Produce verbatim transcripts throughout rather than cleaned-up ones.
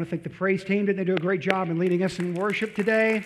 want to thank the praise team. Did they do a great job in leading us in worship today?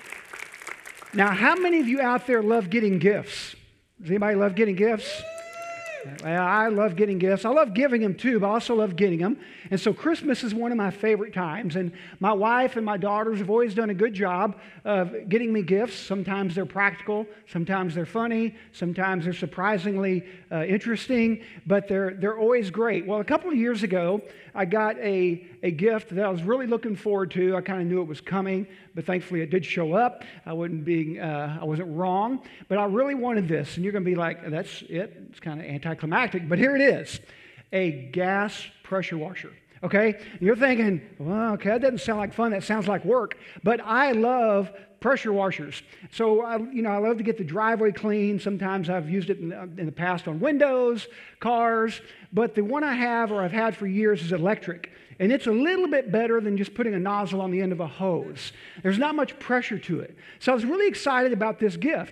Now, how many of you out there love getting gifts? Does anybody love getting gifts? Well, I love getting gifts. I love giving them too, but I also love getting them. And so Christmas is one of my favorite times. And my wife and my daughters have always done a good job of getting me gifts. Sometimes they're practical. Sometimes they're funny. Sometimes they're surprisingly uh, interesting. But they're they're always great. Well, a couple of years ago, I got a, a gift that I was really looking forward to. I kind of knew it was coming, but thankfully it did show up. I wasn't being, uh, I wasn't wrong. But I really wanted this. And you're going to be like, that's it. It's kind of anticlimactic. But here it is. A gas pressure washer. Okay? And you're thinking, well, okay, that doesn't sound like fun. That sounds like work. But I love pressure washers. So, I, you know, I love to get the driveway clean. Sometimes I've used it in, in the past on windows, cars. But the one I have or I've had for years is electric. And it's a little bit better than just putting a nozzle on the end of a hose. There's not much pressure to it. So I was really excited about this gift.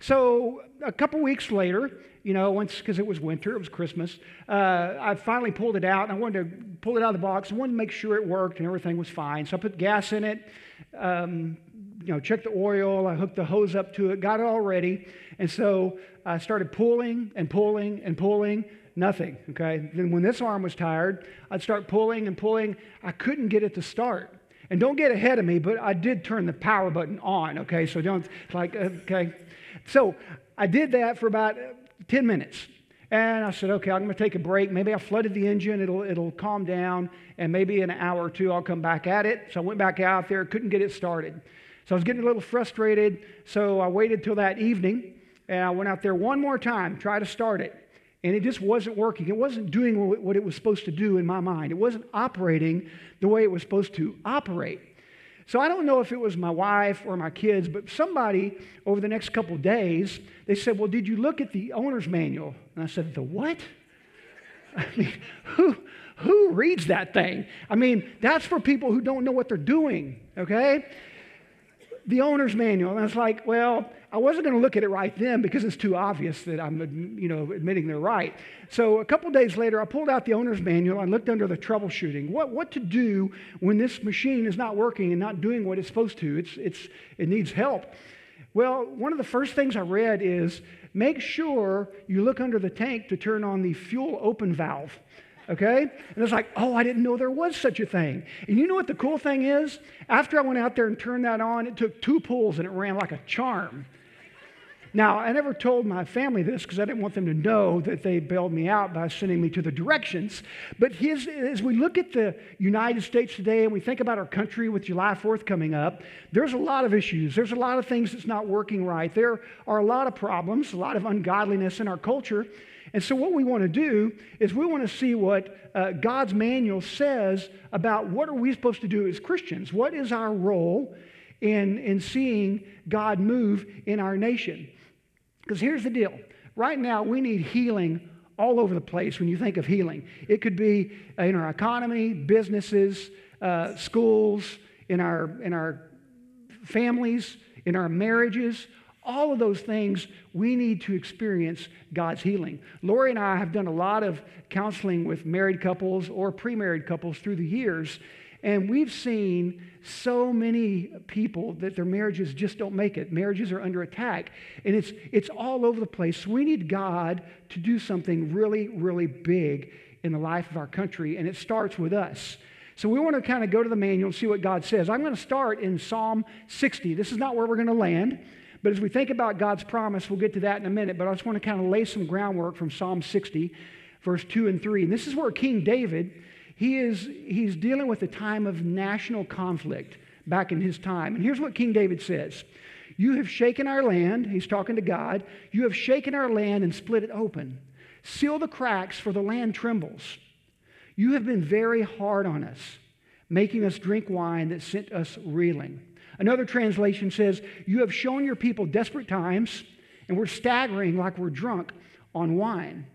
So a couple weeks later, you know, once, because it was winter, it was Christmas, uh, I finally pulled it out, and I wanted to pull it out of the box. I wanted to make sure it worked and everything was fine. So I put gas in it, um, you know, checked the oil, I hooked the hose up to it, got it all ready. And so I started pulling and pulling and pulling, nothing, okay? Then when this arm was tired, I'd start pulling and pulling. I couldn't get it to start. And don't get ahead of me, but I did turn the power button on, okay? So don't, like, okay. So I did that for about ten minutes. And I said, okay, I'm going to take a break. Maybe I flooded the engine. It'll, it'll calm down. And maybe in an hour or two, I'll come back at it. So I went back out there, couldn't get it started. So I was getting a little frustrated. So I waited till that evening. And I went out there one more time, tried to start it. And it just wasn't working. It wasn't doing what it was supposed to do in my mind. It wasn't operating the way it was supposed to operate. So I don't know if it was my wife or my kids, but somebody over the next couple of days, they said, well, did you look at the owner's manual? And I said, the what? I mean, who, who reads that thing? I mean, that's for people who don't know what they're doing, okay? The owner's manual. And I was like, well, I wasn't going to look at it right then because it's too obvious that I'm, you know, admitting they're right. So a couple days later, I pulled out the owner's manual and looked under the troubleshooting. What what to do when this machine is not working and not doing what it's supposed to? It's it's it needs help. Well, one of the first things I read is make sure you look under the tank to turn on the fuel open valve. Okay? And it's like, oh, I didn't know there was such a thing. And you know what the cool thing is? After I went out there and turned that on, it took two pulls and it ran like a charm. Now, I never told my family this because I didn't want them to know that they bailed me out by sending me to the directions. But his, as we look at the United States today and we think about our country with July fourth coming up, there's a lot of issues. There's a lot of things that's not working right. There are a lot of problems, a lot of ungodliness in our culture. And so what we want to do is we want to see what uh, God's manual says about what are we supposed to do as Christians. What is our role in, in seeing God move in our nation? Because here's the deal. Right now, we need healing all over the place when you think of healing. It could be in our economy, businesses, uh, schools, in our, in our families, in our marriages. All of those things, we need to experience God's healing. Lori and I have done a lot of counseling with married couples or pre-married couples through the years, and we've seen so many people that their marriages just don't make it. Marriages are under attack, and it's it's all over the place. We need God to do something really, really big in the life of our country, and it starts with us. So we want to kind of go to the manual and see what God says. I'm going to start in Psalm sixty. This is not where we're going to land, but as we think about God's promise, we'll get to that in a minute, but I just want to kind of lay some groundwork from Psalm sixty, verse two and three. And this is where King David, He is he's dealing with a time of national conflict back in his time. And here's what King David says. You have shaken our land. He's talking to God. You have shaken our land and split it open. Seal the cracks, for the land trembles. You have been very hard on us, making us drink wine that sent us reeling. Another translation says, you have shown your people desperate times, and we're staggering like we're drunk on wine.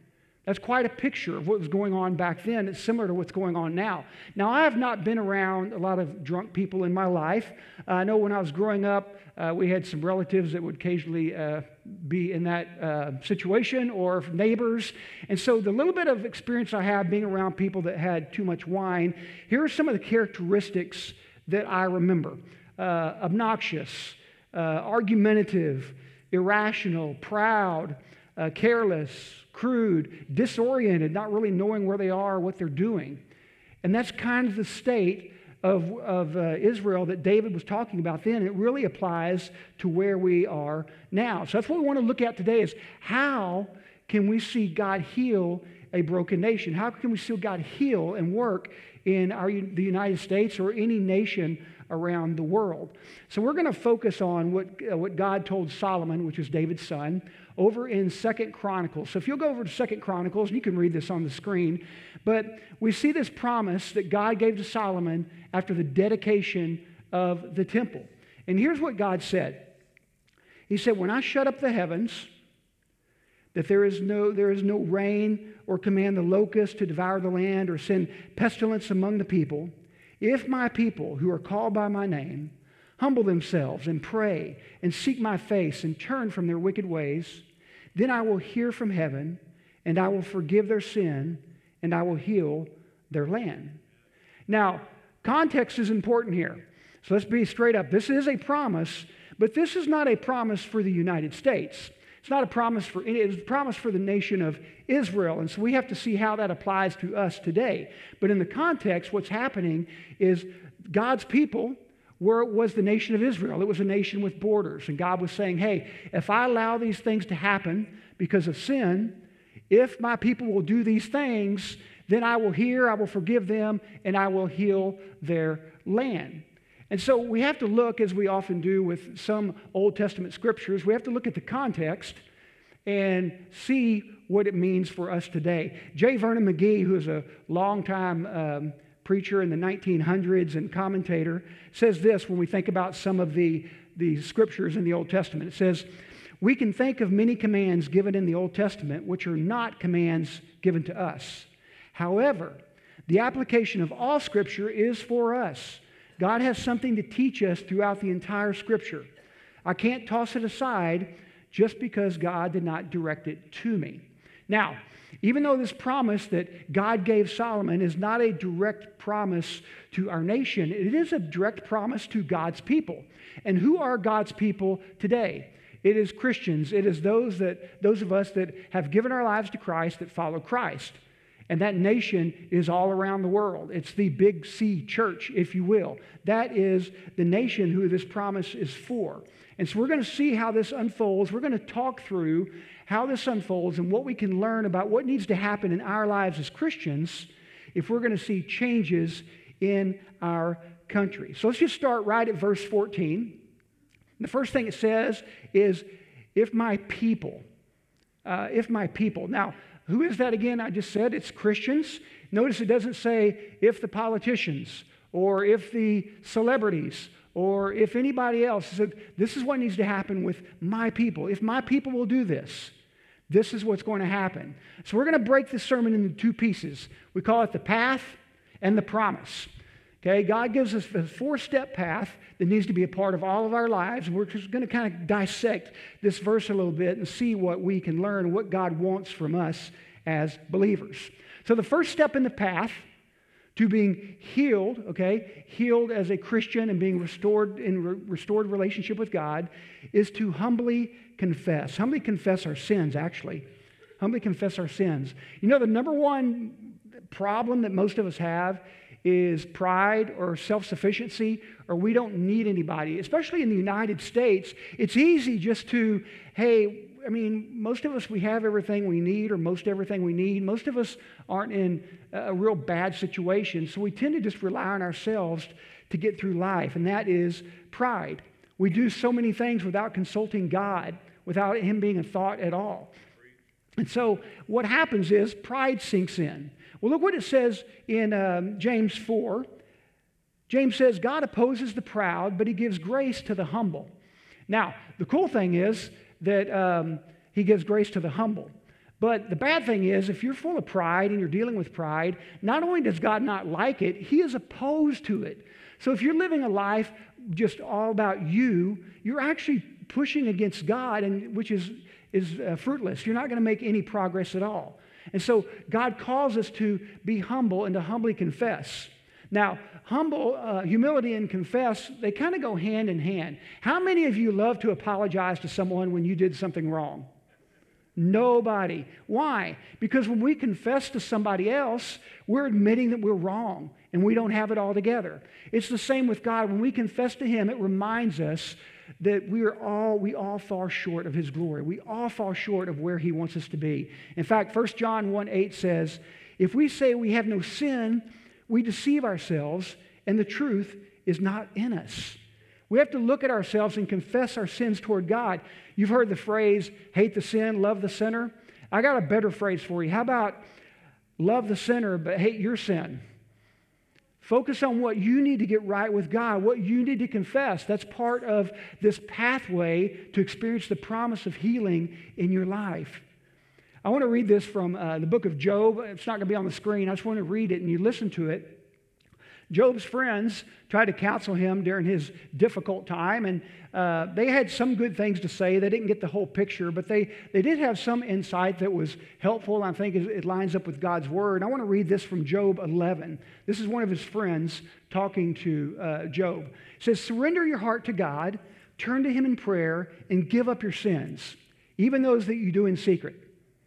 That's quite a picture of what was going on back then. It's similar to what's going on now. Now, I have not been around a lot of drunk people in my life. Uh, I know when I was growing up, uh, we had some relatives that would occasionally uh, be in that uh, situation, or neighbors. And so the little bit of experience I have being around people that had too much wine, here are some of the characteristics that I remember. Uh, obnoxious, uh, argumentative, irrational, proud, uh, careless, crude, disoriented, not really knowing where they are, what they're doing. And that's kind of the state of, of uh, Israel that David was talking about then. It really applies to where we are now. So that's what we want to look at today, is how can we see God heal a broken nation? How can we see God heal and work in our, the United States or any nation around the world? So we're going to focus on what, uh, what God told Solomon, which is David's son, over in Second Chronicles. So if you'll go over to Second Chronicles, you can read this on the screen, but we see this promise that God gave to Solomon after the dedication of the temple. And here's what God said. He said, when I shut up the heavens, that there is no, there is no rain, or command the locust to devour the land, or send pestilence among the people, if my people who are called by my name humble themselves and pray and seek my face and turn from their wicked ways, then I will hear from heaven, and I will forgive their sin, and I will heal their land. Now, context is important here. So let's be straight up. This is a promise, but this is not a promise for the United States. It's not a promise for any, it's a promise for the nation of Israel. And so we have to see how that applies to us today. But in the context, what's happening is God's people were, was the nation of Israel. It was a nation with borders. And God was saying, hey, if I allow these things to happen because of sin, if my people will do these things, then I will hear, I will forgive them, and I will heal their land. And so we have to look, as we often do with some Old Testament scriptures, we have to look at the context and see what it means for us today. J. Vernon McGee, who is a longtime um, preacher in the nineteen hundreds and commentator, says this when we think about some of the, the scriptures in the Old Testament. It says, we can think of many commands given in the Old Testament which are not commands given to us. However, the application of all Scripture is for us. God has something to teach us throughout the entire Scripture. I can't toss it aside just because God did not direct it to me. Now, even though this promise that God gave Solomon is not a direct promise to our nation, it is a direct promise to God's people. And who are God's people today? It is Christians. It is those that those of us that have given our lives to Christ, that follow Christ. And that nation is all around the world. It's the Big C church, if you will. That is the nation who this promise is for. And so we're going to see how this unfolds. We're going to talk through how this unfolds and what we can learn about what needs to happen in our lives as Christians if we're going to see changes in our country. So let's just start right at verse fourteen. The first thing it says is, if my people, uh, if my people. Now, who is that again? I just said it's Christians. Notice it doesn't say if the politicians or if the celebrities or if anybody else. It said, this is what needs to happen with my people. If my people will do this, this is what's going to happen. So we're going to break this sermon into two pieces. We call it the path and the promise. Okay, God gives us a four-step path that needs to be a part of all of our lives. We're just going to kind of dissect this verse a little bit and see what we can learn, what God wants from us as believers. So the first step in the path to being healed, okay, healed as a Christian and being restored in re- restored relationship with God, is to humbly confess. Humbly confess our sins, actually. Humbly confess our sins. You know, the number one problem that most of us have is pride or self-sufficiency, or we don't need anybody. Especially in the United States, it's easy just to, hey, I mean, most of us, we have everything we need, or most everything we need. Most of us aren't in a real bad situation, so we tend to just rely on ourselves to get through life, and that is pride. We do so many things without consulting God, without Him being a thought at all. And so what happens is pride sinks in. Well, look what it says in um, James four. James says, God opposes the proud, but He gives grace to the humble. Now, the cool thing is that um, He gives grace to the humble. But the bad thing is, if you're full of pride and you're dealing with pride, not only does God not like it, He is opposed to it. So if you're living a life just all about you, you're actually pushing against God, and which is, is uh, fruitless. You're not going to make any progress at all. And so God calls us to be humble and to humbly confess. Now, humble, uh, humility and confess, they kind of go hand in hand. How many of you love to apologize to someone when you did something wrong? Nobody. Why? Because when we confess to somebody else, we're admitting that we're wrong and we don't have it all together. It's the same with God. When we confess to Him, it reminds us that we are all we all fall short of His glory. We all fall short of where He wants us to be. In fact, First John one eight says, if we say we have no sin, we deceive ourselves and the truth is not in us. We have to look at ourselves and confess our sins toward God. You've heard the phrase, hate the sin, love the sinner. I got a better phrase for you. How about love the sinner, but hate your sin? Focus on what you need to get right with God, what you need to confess. That's part of this pathway to experience the promise of healing in your life. I want to read this from uh, the book of Job. It's not going to be on the screen. I just want to read it and you listen to it. Job's friends tried to counsel him during his difficult time, and uh, they had some good things to say. They didn't get the whole picture, but they, they did have some insight that was helpful. I think it, it lines up with God's Word. I want to read this from Job eleven. This is one of his friends talking to uh, Job. It says, surrender your heart to God, turn to Him in prayer, and give up your sins, even those that you do in secret.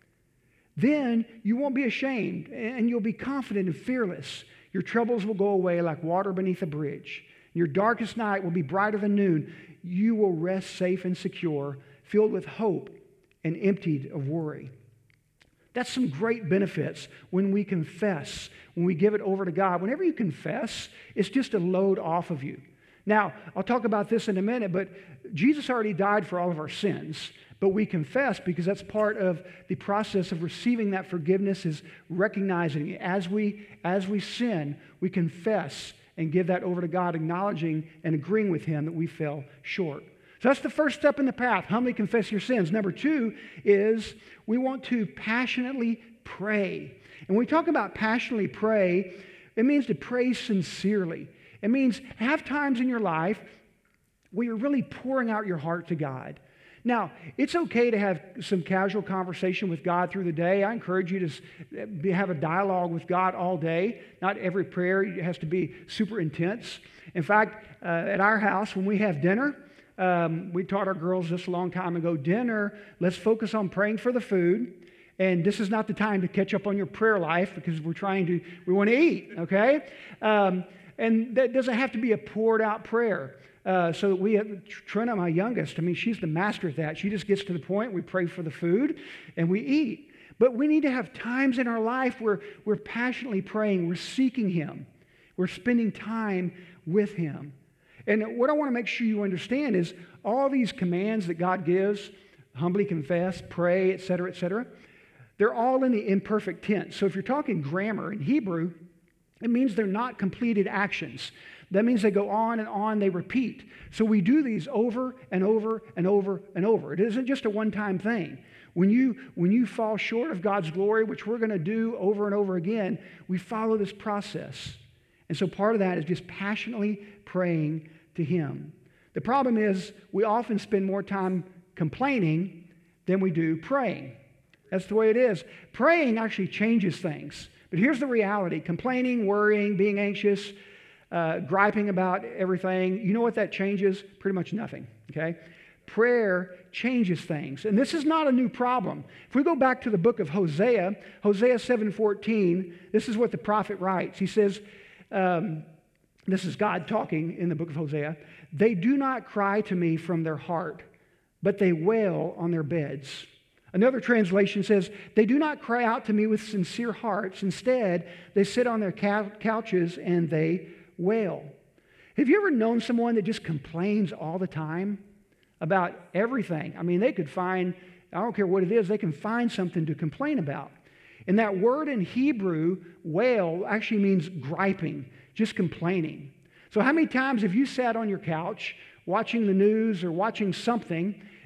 Then you won't be ashamed, and you'll be confident and fearless. Your troubles will go away like water beneath a bridge. Your darkest night will be brighter than noon. You will rest safe and secure, filled with hope and emptied of worry. That's some great benefits when we confess, when we give it over to God. Whenever you confess, it's just a load off of you. Now, I'll talk about this in a minute, but Jesus already died for all of our sins. But we confess because that's part of the process of receiving that forgiveness, is recognizing it. As we, as we sin, we confess and give that over to God, acknowledging and agreeing with Him that we fell short. So that's the first step in the path. Humbly confess your sins. Number two is we want to passionately pray. And when we talk about passionately pray, it means to pray sincerely. It means have times in your life where you're really pouring out your heart to God. Now, it's okay to have some casual conversation with God through the day. I encourage you to have a dialogue with God all day. Not every prayer has to be super intense. In fact, uh, at our house, when we have dinner, um, we taught our girls this a long time ago, dinner, let's focus on praying for the food. And this is not the time to catch up on your prayer life because we're trying to, we want to eat, okay? Um, and that doesn't have to be a poured out prayer. Uh, so we have Trina, my youngest, I mean, she's the master at that. She just gets to the point, we pray for the food, and we eat. But we need to have times in our life where we're passionately praying, we're seeking Him, we're spending time with Him. And what I want to make sure you understand is all these commands that God gives, humbly confess, pray, et cetera, et cetera, they're all in the imperfect tense. So if you're talking grammar in Hebrew, it means they're not completed actions. That means they go on and on, they repeat. So we do these over and over and over and over. It isn't just a one-time thing. When you, when you fall short of God's glory, which we're going to do over and over again, we follow this process. And so part of that is just passionately praying to Him. The problem is we often spend more time complaining than we do praying. That's the way it is. Praying actually changes things. But here's the reality. Complaining, worrying, being anxious, Uh, griping about everything, you know what that changes? Pretty much nothing, okay? Prayer changes things. And this is not a new problem. If we go back to the book of Hosea, Hosea seven fourteen, this is what the prophet writes. He says, um, this is God talking in the book of Hosea, they do not cry to me from their heart, but they wail on their beds. Another translation says, they do not cry out to me with sincere hearts. Instead, they sit on their couches and they wail. Have you ever known someone that just complains all the time about everything? I mean, they could find, I don't care what it is, they can find something to complain about. And that word in Hebrew, wail, actually means griping, just complaining. So how many times have you sat on your couch watching the news or watching something,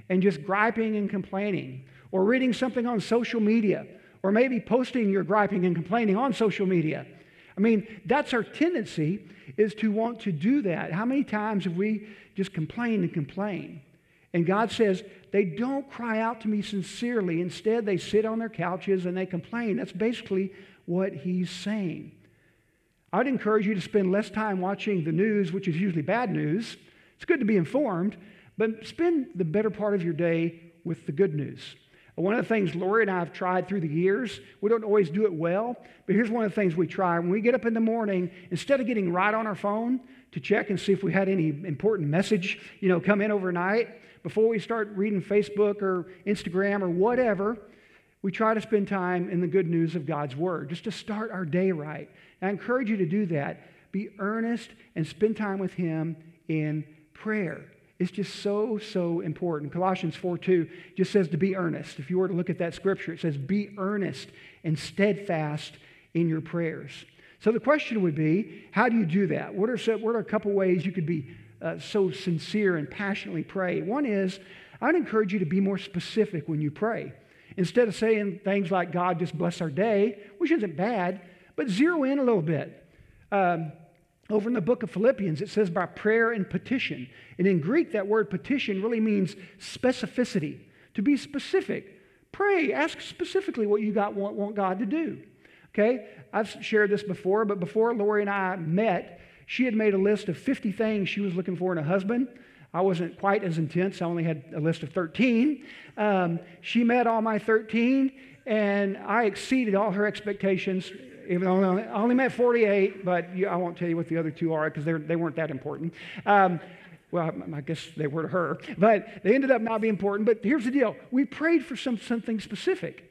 and just griping and complaining, or reading something on social media, or maybe posting your griping and complaining on social media. I mean, that's our tendency, is to want to do that. How many times have we just complained and complained? And God says, they don't cry out to me sincerely. Instead, they sit on their couches and they complain. That's basically what he's saying. I'd encourage you to spend less time watching the news, which is usually bad news. It's good to be informed, but spend the better part of your day with the good news. One of the things Lori and I have tried through the years, we don't always do it well, but here's one of the things we try. When we get up in the morning, instead of getting right on our phone to check and see if we had any important message, you know, come in overnight, before we start reading Facebook or Instagram or whatever, we try to spend time in the good news of God's Word, just to start our day right. And I encourage you to do that. Be earnest and spend time with Him in prayer. It's just so, so important. Colossians four two just says to be earnest. If you were to look at that scripture, it says be earnest and steadfast in your prayers. So the question would be, how do you do that? What are, some, what are a couple ways you could be uh, so sincere and passionately pray? One is, I'd encourage you to be more specific when you pray. Instead of saying things like, God, just bless our day, which isn't bad, but zero in a little bit. Um, Over in the book of Philippians, it says by prayer and petition. And in Greek, that word petition really means specificity, to be specific. Pray, ask specifically what you got, want, want God to do. Okay? I've shared this before, but before Lori and I met, she had made a list of fifty things she was looking for in a husband. I wasn't quite as intense. I only had a list of thirteen. Um, she met all my thirteen, and I exceeded all her expectations. Even though I only met forty-eight, but I won't tell you what the other two are because they weren't that important. Um, well, I guess they were to her, but they ended up not being important. But here's the deal. We prayed for some, something specific.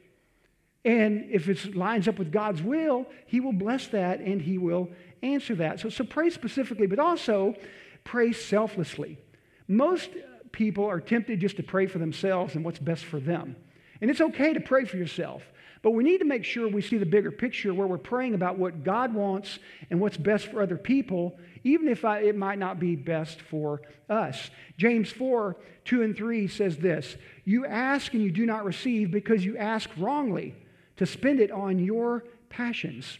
And if it lines up with God's will, He will bless that and He will answer that. So, so pray specifically, but also pray selflessly. Most people are tempted just to pray for themselves and what's best for them. And it's okay to pray for yourself. But we need to make sure we see the bigger picture where we're praying about what God wants and what's best for other people, even if I, it might not be best for us. James four, two and three says this, you ask and you do not receive because you ask wrongly to spend it on your passions.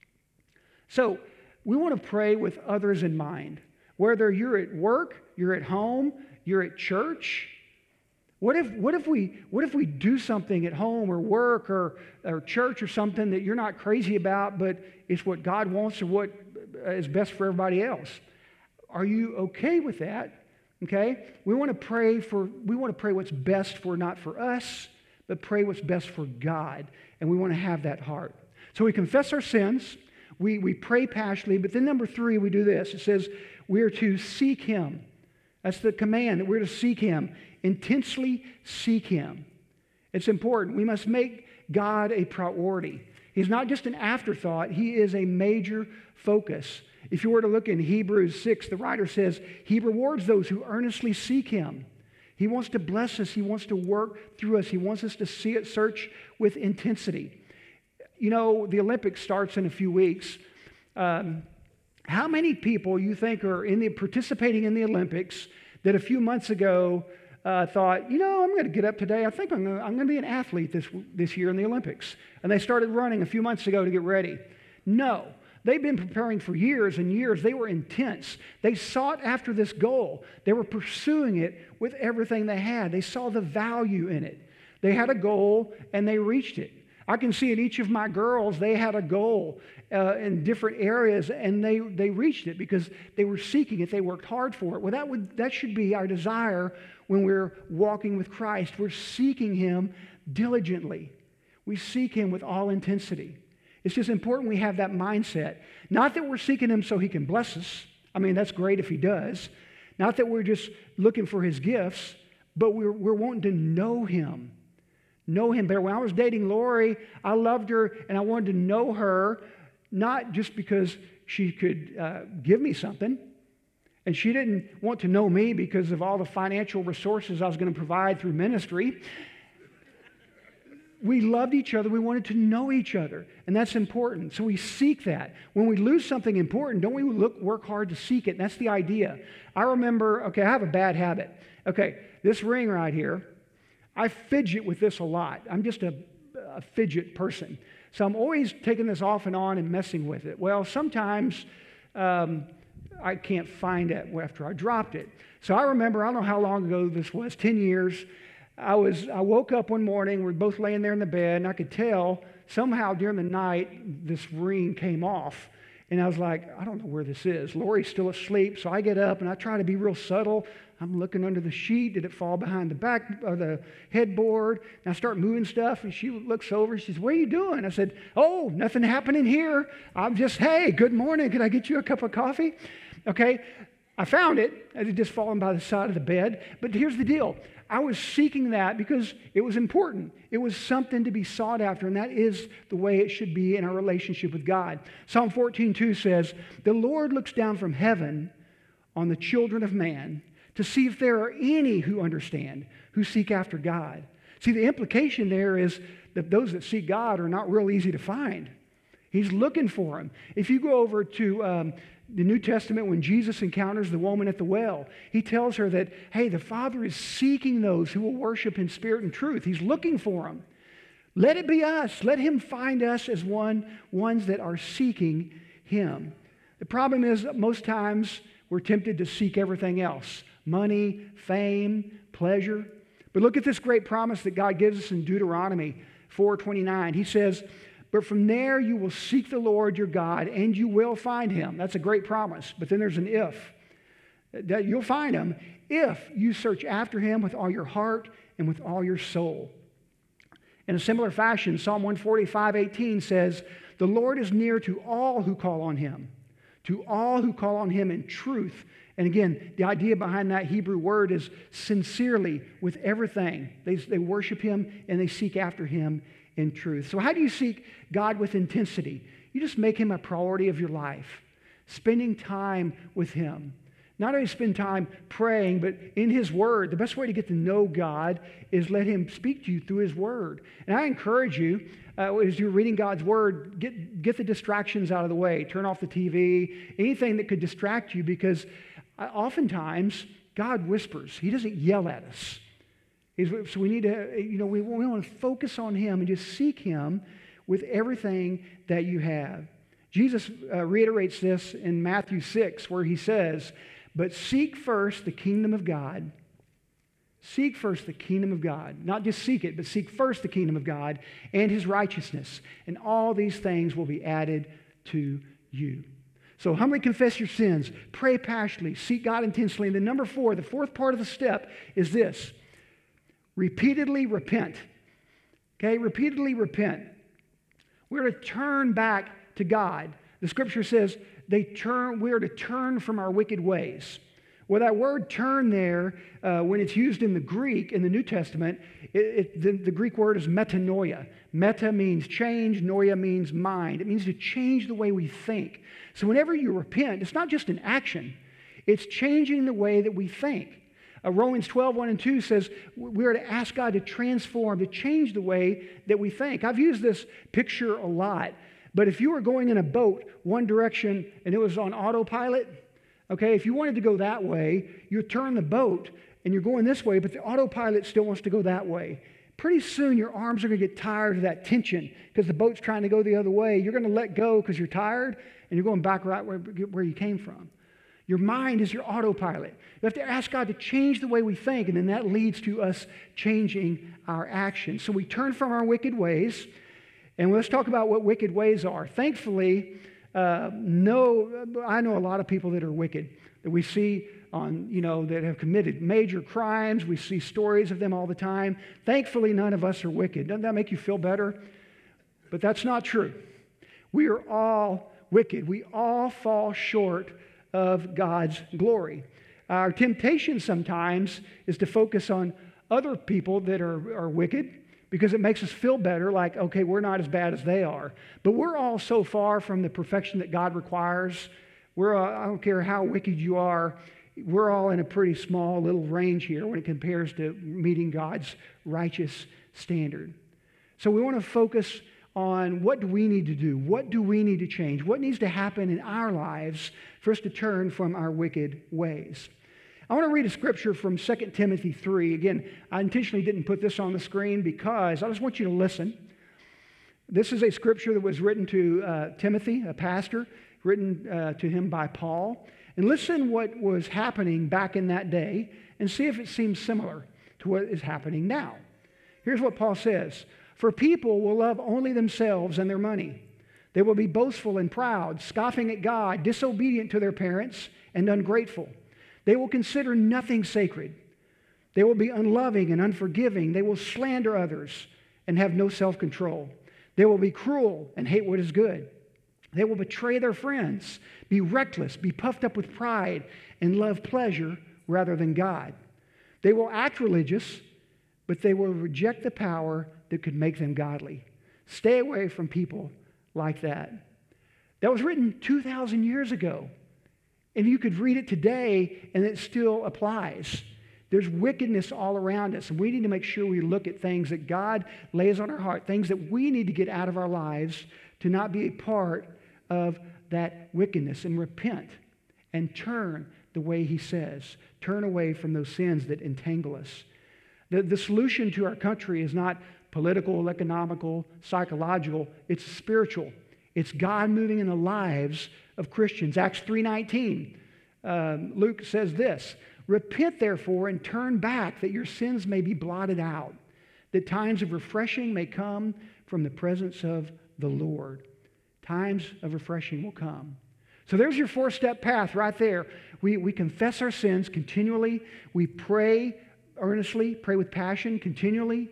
So we want to pray with others in mind. Whether you're at work, you're at home, you're at church. What if, what if we what if we do something at home or work or, or church or something that you're not crazy about, but it's what God wants or what is best for everybody else? Are you okay with that? Okay? We want to pray for we want to pray what's best for not for us, but pray what's best for God. And we want to have that heart. So we confess our sins, we, we pray passionately, but then number three, we do this. It says we are to seek Him. That's the command, that we're to seek Him. Intensely seek Him. It's important. We must make God a priority. He's not just an afterthought. He is a major focus. If you were to look in Hebrews six, the writer says, He rewards those who earnestly seek Him. He wants to bless us. He wants to work through us. He wants us to see it, search with intensity. You know, the Olympics starts in a few weeks. Um, how many people you think are in the participating in the Olympics that a few months ago uh, thought, you know, I'm going to get up today. I think I'm going to, I'm going to be an athlete this, this year in the Olympics. And they started running a few months ago to get ready. No. They've been preparing for years and years. They were intense. They sought after this goal. They were pursuing it with everything they had. They saw the value in it. They had a goal and they reached it. I can see in each of my girls, they had a goal uh, in different areas, and they, they reached it because they were seeking it. They worked hard for it. Well, that would that should be our desire when we're walking with Christ. We're seeking Him diligently. We seek Him with all intensity. It's just important we have that mindset. Not that we're seeking Him so He can bless us. I mean, that's great if He does. Not that we're just looking for His gifts, but we're, we're wanting to know Him. Know Him better. When I was dating Lori, I loved her and I wanted to know her, not just because she could uh, give me something. And she didn't want to know me because of all the financial resources I was going to provide through ministry. We loved each other. We wanted to know each other. And that's important. So we seek that. When we lose something important, don't we look, work hard to seek it? And that's the idea. I remember, okay, I have a bad habit. Okay, this ring right here, I fidget with this a lot. I'm just a, a fidget person. So I'm always taking this off and on and messing with it. Well, sometimes um, I can't find it after I dropped it. So I remember, I don't know how long ago this was, ten years. I was, I woke up one morning, we we're both laying there in the bed, and I could tell somehow during the night this ring came off. And I was like, I don't know where this is. Lori's still asleep, so I get up and I try to be real subtle. I'm looking under the sheet. Did it fall behind the back or the headboard? And I start moving stuff, and she looks over. She says, what are you doing? I said, oh, nothing happening here. I'm just, hey, good morning. Can I get you a cup of coffee? Okay. I found it. It had just fallen by the side of the bed. But here's the deal. I was seeking that because it was important. It was something to be sought after, and that is the way it should be in our relationship with God. Psalm fourteen two says, the Lord looks down from heaven on the children of man to see if there are any who understand, who seek after God. See, the implication there is that those that seek God are not real easy to find. He's looking for them. If you go over to um, the New Testament, when Jesus encounters the woman at the well, he tells her that, hey, the Father is seeking those who will worship in spirit and truth. He's looking for them. Let it be us. Let him find us as one, ones that are seeking him. The problem is that most times we're tempted to seek everything else. Money, fame, pleasure. But look at this great promise that God gives us in Deuteronomy four twenty-nine. He says, but from there you will seek the Lord your God, and you will find him. That's a great promise. But then there's an if. That you'll find him if you search after him with all your heart and with all your soul. In a similar fashion, Psalm one forty-five eighteen says, the Lord is near to all who call on him, to all who call on him in truth. And again, the idea behind that Hebrew word is sincerely, with everything. They, they worship him and they seek after him in truth. So how do you seek God with intensity? You just make him a priority of your life. Spending time with him. Not only spend time praying, but in his word. The best way to get to know God is let him speak to you through his word. And I encourage you, uh, as you're reading God's word, get, get the distractions out of the way. Turn off the T V, anything that could distract you, because uh, oftentimes God whispers. He doesn't yell at us. So we need to, you know, we, we want to focus on him and just seek him with everything that you have. Jesus uh, reiterates this in Matthew six, where he says, but seek first the kingdom of God. Seek first the kingdom of God. Not just seek it, but seek first the kingdom of God and his righteousness. And all these things will be added to you. So humbly confess your sins. Pray passionately. Seek God intensely. And then number four, the fourth part of the step is this. Repeatedly repent. Okay, repeatedly repent. We're to turn back to God. The scripture says they turn. We are to turn from our wicked ways. Well, that word turn there, uh, when it's used in the Greek, in the New Testament, it, it, the, the Greek word is metanoia. Meta means change, noia means mind. It means to change the way we think. So whenever you repent, it's not just an action. It's changing the way that we think. Uh, Romans twelve, one and two says we are to ask God to transform, to change the way that we think. I've used this picture a lot, but if you were going in a boat one direction and it was on autopilot, okay, if you wanted to go that way, you turn the boat and you're going this way, but the autopilot still wants to go that way. Pretty soon your arms are going to get tired of that tension because the boat's trying to go the other way. You're going to let go because you're tired and you're going back right where, where you came from. Your mind is your autopilot. You have to ask God to change the way we think, and then that leads to us changing our actions. So we turn from our wicked ways, and let's talk about what wicked ways are. Thankfully, uh, no, I know a lot of people that are wicked, that we see on, you know, that have committed major crimes. We see stories of them all the time. Thankfully, none of us are wicked. Doesn't that make you feel better? But that's not true. We are all wicked. We all fall short of God's glory. Our temptation sometimes is to focus on other people that are, are wicked because it makes us feel better, like, okay, we're not as bad as they are. But we're all so far from the perfection that God requires. We're, uh, I don't care how wicked you are, we're all in a pretty small little range here when it compares to meeting God's righteous standard. So we want to focus on what do we need to do? What do we need to change? What needs to happen in our lives for us to turn from our wicked ways? I want to read a scripture from Second Timothy three. Again, I intentionally didn't put this on the screen because I just want you to listen. This is a scripture that was written to uh, Timothy, a pastor, written uh, to him by Paul. And listen what was happening back in that day and see if it seems similar to what is happening now. Here's what Paul says. For people will love only themselves and their money. They will be boastful and proud, scoffing at God, disobedient to their parents, and ungrateful. They will consider nothing sacred. They will be unloving and unforgiving. They will slander others and have no self-control. They will be cruel and hate what is good. They will betray their friends, be reckless, be puffed up with pride, and love pleasure rather than God. They will act religious, but they will reject the power that could make them godly. Stay away from people like that. That was written two thousand years ago. And you could read it today, and it still applies. There's wickedness all around us, and we need to make sure we look at things that God lays on our heart, things that we need to get out of our lives to not be a part of that wickedness, and repent and turn the way He says. Turn away from those sins that entangle us. The, the solution to our country is not political, economical, psychological. It's spiritual. It's God moving in the lives of Christians. Acts three nineteen, um, Luke says this, repent therefore and turn back that your sins may be blotted out, that times of refreshing may come from the presence of the Lord. Times of refreshing will come. So there's your four-step path right there. We, we confess our sins continually. We pray earnestly, pray with passion continually.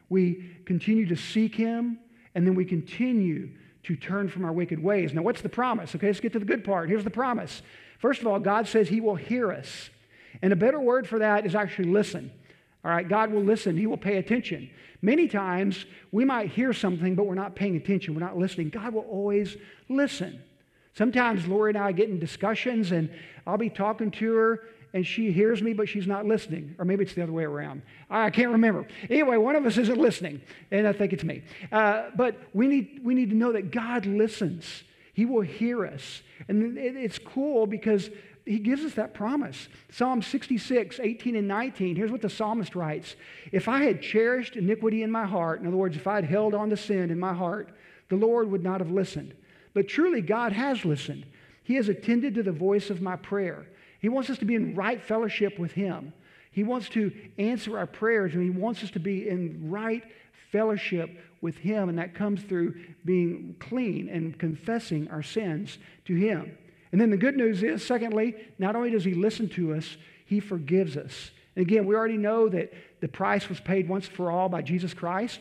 We continue to seek Him, and then we continue to turn from our wicked ways. Now, what's the promise? Okay, let's get to the good part. Here's the promise. First of all, God says He will hear us. And a better word for that is actually listen. All right, God will listen. He will pay attention. Many times, we might hear something, but we're not paying attention. We're not listening. God will always listen. Sometimes Lori and I get in discussions, and I'll be talking to her, and she hears me, but she's not listening. Or maybe it's the other way around. I can't remember. Anyway, one of us isn't listening, and I think it's me. Uh, but we need, we need to know that God listens. He will hear us. And it, it's cool because He gives us that promise. Psalm sixty-six, eighteen and nineteen, here's what the psalmist writes. If I had cherished iniquity in my heart, in other words, if I had held on to sin in my heart, the Lord would not have listened. But truly, God has listened. He has attended to the voice of my prayer. He wants us to be in right fellowship with Him. He wants to answer our prayers, and He wants us to be in right fellowship with Him, and that comes through being clean and confessing our sins to Him. And then the good news is, secondly, not only does He listen to us, He forgives us. And again, we already know that the price was paid once for all by Jesus Christ.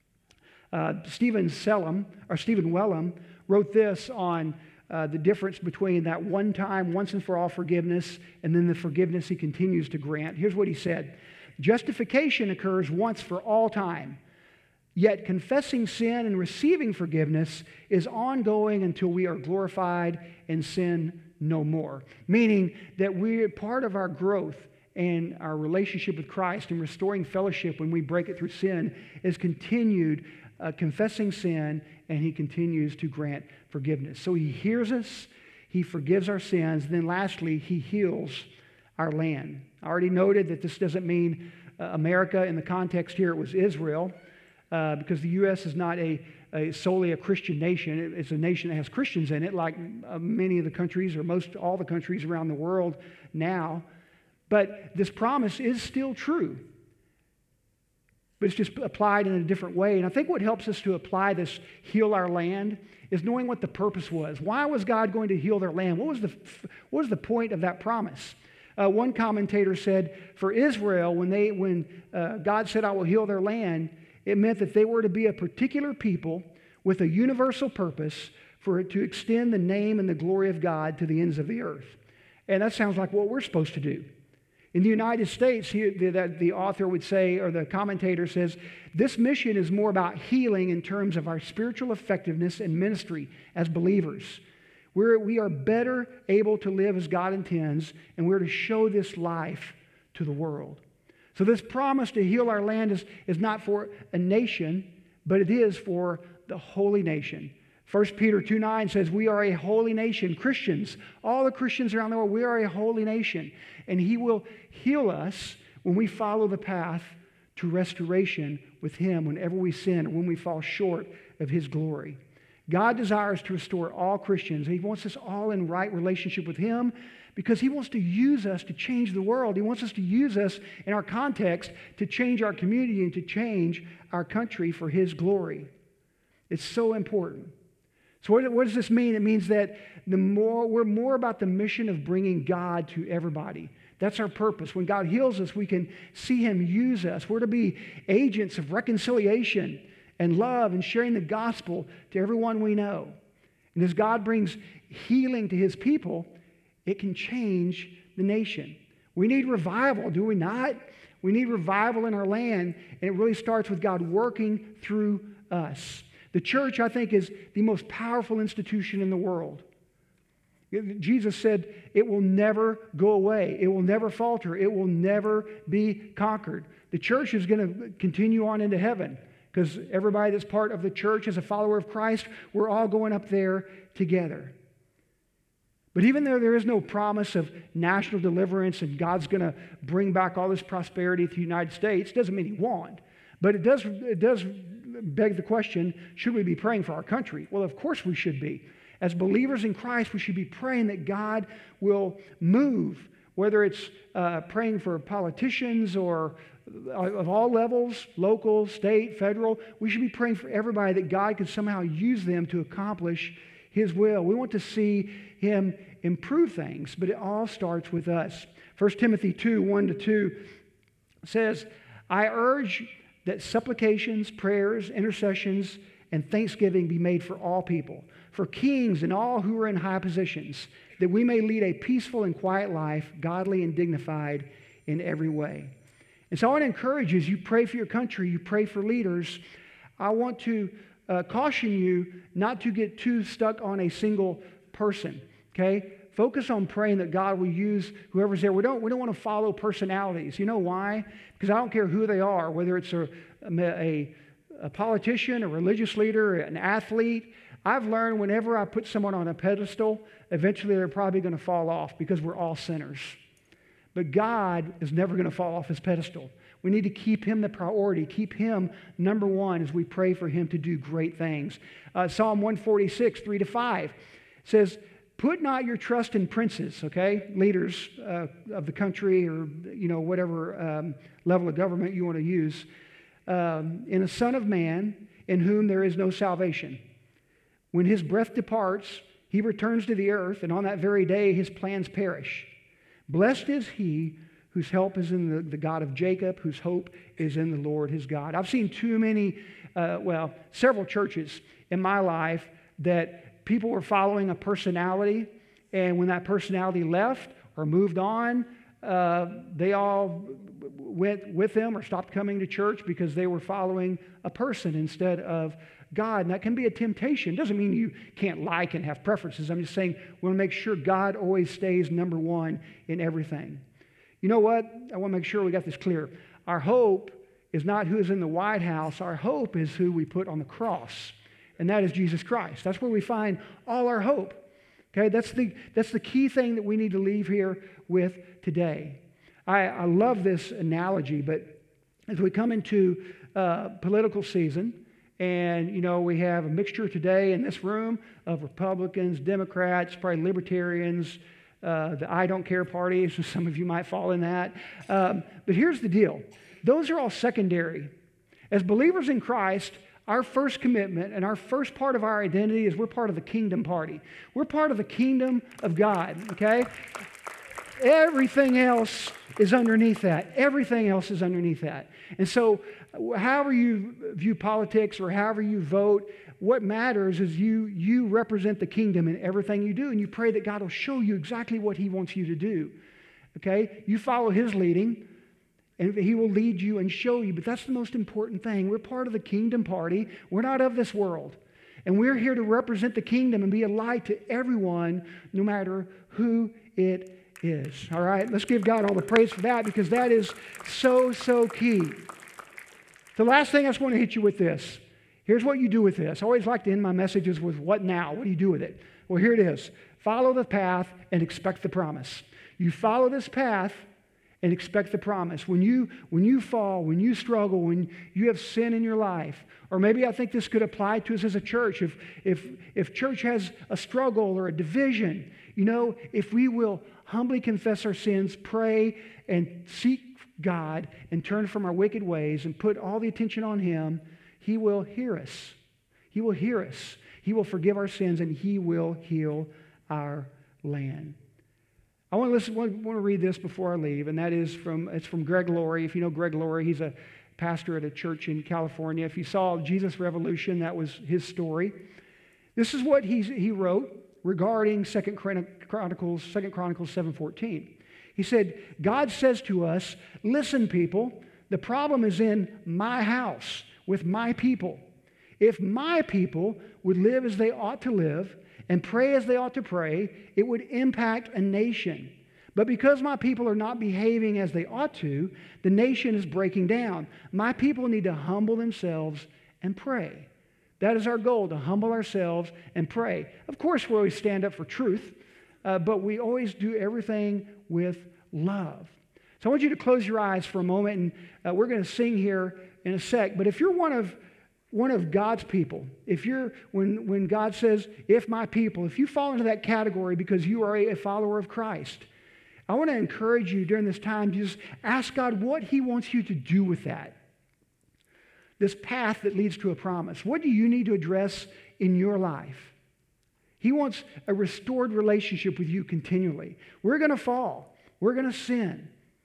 Uh, Stephen Selam, or Stephen Wellum, wrote this on uh, the difference between that one-time, once-and-for-all forgiveness and then the forgiveness He continues to grant. Here's what he said. Justification occurs once for all time, yet confessing sin and receiving forgiveness is ongoing until we are glorified and sin no more. Meaning that we're part of our growth and our relationship with Christ and restoring fellowship when we break it through sin is continued uh, confessing sin, and He continues to grant forgiveness. So He hears us, He forgives our sins, and then lastly, He heals our land. I already noted that this doesn't mean uh, America. In the context here, it was Israel, uh, because the U S is not a, a solely a Christian nation. It's a nation that has Christians in it, like uh, many of the countries, or most all the countries around the world now. But this promise is still true. But it's just applied in a different way. And I think what helps us to apply this heal our land is knowing what the purpose was. Why was God going to heal their land? What was the, what was the point of that promise? Uh, one commentator said, for Israel, when, they, when uh, God said, I will heal their land, it meant that they were to be a particular people with a universal purpose for it to extend the name and the glory of God to the ends of the earth. And that sounds like what we're supposed to do. In the United States, he, the, the author would say, or the commentator says, this mission is more about healing in terms of our spiritual effectiveness and ministry as believers. We're, we are better able to live as God intends, and we're to show this life to the world. So this promise to heal our land is, is not for a nation, but it is for the holy nation, First Peter two nine says, we are a holy nation. Christians, all the Christians around the world, we are a holy nation. And he will heal us when we follow the path to restoration with him whenever we sin or when we fall short of his glory. God desires to restore all Christians. He wants us all in right relationship with him because he wants to use us to change the world. He wants us to use us in our context to change our community and to change our country for his glory. It's so important. So what, what does this mean? It means that the more we're more about the mission of bringing God to everybody. That's our purpose. When God heals us, we can see him use us. We're to be agents of reconciliation and love and sharing the gospel to everyone we know. And as God brings healing to his people, it can change the nation. We need revival, do we not? We need revival in our land, and it really starts with God working through us. The church, I think, is the most powerful institution in the world. Jesus said it will never go away. It will never falter. It will never be conquered. The church is going to continue on into heaven because everybody that's part of the church as a follower of Christ, we're all going up there together. But even though there is no promise of national deliverance and God's going to bring back all this prosperity to the United States, doesn't mean he won't. But it does, it does beg the question, should we be praying for our country? Well, of course we should be. As believers in Christ, we should be praying that God will move, whether it's uh, praying for politicians or uh, of all levels, local, state, federal. We should be praying for everybody that God could somehow use them to accomplish his will. We want to see him improve things, but it all starts with us. First Timothy two, one to two says, I urge that supplications, prayers, intercessions, and thanksgiving be made for all people, for kings and all who are in high positions, that we may lead a peaceful and quiet life, godly and dignified in every way. And so I want to encourage you, as you pray for your country, you pray for leaders, I want to uh, caution you not to get too stuck on a single person, okay? Focus on praying that God will use whoever's there. We don't, we don't want to follow personalities. You know why? Because I don't care who they are, whether it's a, a, a politician, a religious leader, an athlete. I've learned whenever I put someone on a pedestal, eventually they're probably going to fall off because we're all sinners. But God is never going to fall off his pedestal. We need to keep him the priority, keep him number one as we pray for him to do great things. Uh, Psalm one forty-six, three to five says, put not your trust in princes, okay, leaders uh, of the country or, you know, whatever um, level of government you want to use, um, in a son of man in whom there is no salvation. When his breath departs, he returns to the earth, and on that very day his plans perish. Blessed is he whose help is in the, the God of Jacob, whose hope is in the Lord his God. I've seen too many, uh, well, several churches in my life that people were following a personality, and when that personality left or moved on, uh, they all went with them or stopped coming to church because they were following a person instead of God. And that can be a temptation. It doesn't mean you can't like and have preferences. I'm just saying we want to make sure God always stays number one in everything. You know what? I want to make sure we got this clear. Our hope is not who is in the White House. Our hope is who we put on the cross, and that is Jesus Christ. That's where we find all our hope. Okay, that's the, that's the key thing that we need to leave here with today. I, I love this analogy, but as we come into uh, political season, and, you know, we have a mixture today in this room of Republicans, Democrats, probably Libertarians, uh, the I Don't Care party, so some of you might fall in that. Um, but here's the deal. Those are all secondary. As believers in Christ, our first commitment and our first part of our identity is we're part of the kingdom party. We're part of the kingdom of God, okay? Everything else is underneath that. Everything else is underneath that. And so however you view politics or however you vote, what matters is you, you represent the kingdom in everything you do, and you pray that God will show you exactly what he wants you to do. Okay? You follow his leading, and he will lead you and show you. But that's the most important thing. We're part of the kingdom party. We're not of this world. And we're here to represent the kingdom and be a light to everyone, no matter who it is. All right? Let's give God all the praise for that, because that is so, so key. The last thing I just want to hit you with this. Here's what you do with this. I always like to end my messages with what now? What do you do with it? Well, here it is. Follow the path and expect the promise. You follow this path and expect the promise. When you, when you fall, when you struggle, when you have sin in your life, or maybe I think this could apply to us as a church. If, if, if church has a struggle or a division, you know, if we will humbly confess our sins, pray, and seek God, and turn from our wicked ways, and put all the attention on Him, He will hear us. He will hear us. He will forgive our sins, and He will heal our land. I want to listen. Want, want to read this before I leave, and that is from it's from Greg Laurie. If you know Greg Laurie, he's a pastor at a church in California. If you saw Jesus Revolution, that was his story. This is what he he wrote regarding Second Chronicles Second Chronicles seven fourteen. He said, "God says to us, listen, people, the problem is in my house with my people. If my people would live as they ought to live and pray as they ought to pray, it would impact a nation. But because my people are not behaving as they ought to, the nation is breaking down. My people need to humble themselves and pray." That is our goal, to humble ourselves and pray. Of course, we always stand up for truth, uh, but we always do everything with love. So I want you to close your eyes for a moment, and uh, we're going to sing here in a sec. But if you're one of one of God's people, if you're when when God says, "If my people," if you fall into that category because you are a, a follower of Christ, I want to encourage you during this time to just ask God what He wants you to do with that. This path that leads to a promise. What do you need to address in your life? He wants a restored relationship with you continually. We're going to fall. We're going to sin.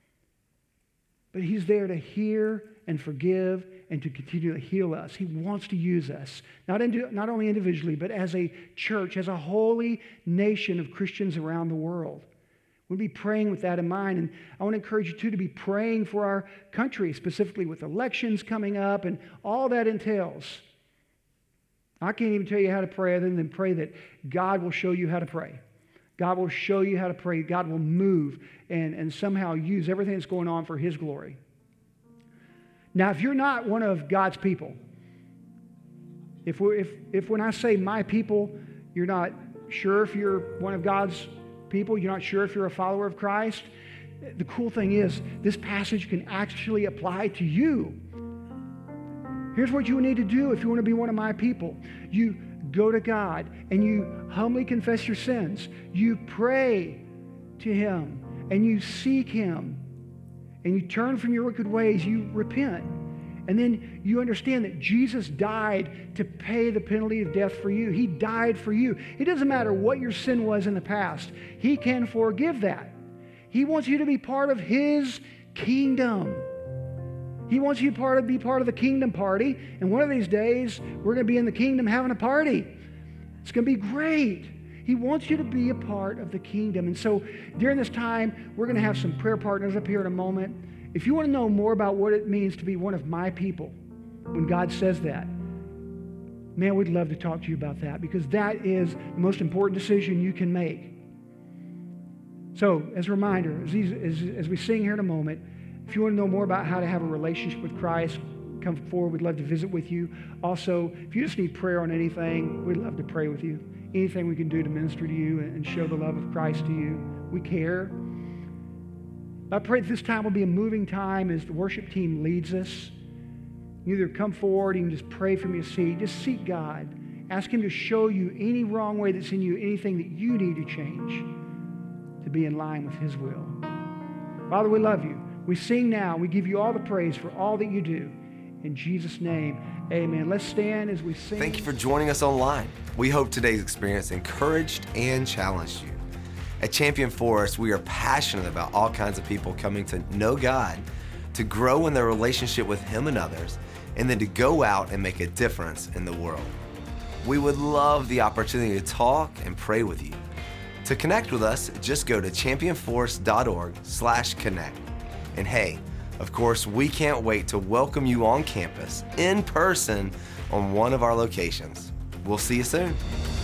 But He's there to hear and forgive and to continue to heal us. He wants to use us, not, into, not only individually, but as a church, as a holy nation of Christians around the world. We'll be praying with that in mind. And I want to encourage you, too, to be praying for our country, specifically with elections coming up and all that entails. I can't even tell you how to pray other than pray that God will show you how to pray. God will show you how to pray. God will move and, and somehow use everything that's going on for His glory. Now, if you're not one of God's people, if, we, if, if when I say my people, you're not sure if you're one of God's people, you're not sure if you're a follower of Christ, the cool thing is this passage can actually apply to you. Here's what you need to do if you want to be one of my people. You go to God and you humbly confess your sins. You pray to Him and you seek Him and you turn from your wicked ways. You repent. And then you understand that Jesus died to pay the penalty of death for you. He died for you. It doesn't matter what your sin was in the past. He can forgive that. He wants you to be part of His kingdom. He wants you to be part of the kingdom party. And one of these days, we're going to be in the kingdom having a party. It's going to be great. He wants you to be a part of the kingdom. And so during this time, we're going to have some prayer partners up here in a moment. If you want to know more about what it means to be one of my people, when God says that, man, we'd love to talk to you about that, because that is the most important decision you can make. So, as a reminder, as, these, as, as we sing here in a moment, if you want to know more about how to have a relationship with Christ, come forward. We'd love to visit with you. Also, if you just need prayer on anything, we'd love to pray with you. Anything we can do to minister to you and show the love of Christ to you, we care. I pray that this time will be a moving time as the worship team leads us. You either come forward, you can just pray from your seat. Just seek God. Ask Him to show you any wrong way that's in you, anything that you need to change to be in line with His will. Father, we love you. We sing now. We give you all the praise for all that you do. In Jesus' name, amen. Let's stand as we sing. Thank you for joining us online. We hope today's experience encouraged and challenged you. At Champion Forest, we are passionate about all kinds of people coming to know God, to grow in their relationship with Him and others, and then to go out and make a difference in the world. We would love the opportunity to talk and pray with you. To connect with us, just go to championforest.org slash connect. And hey, of course, we can't wait to welcome you on campus in person on one of our locations. We'll see you soon.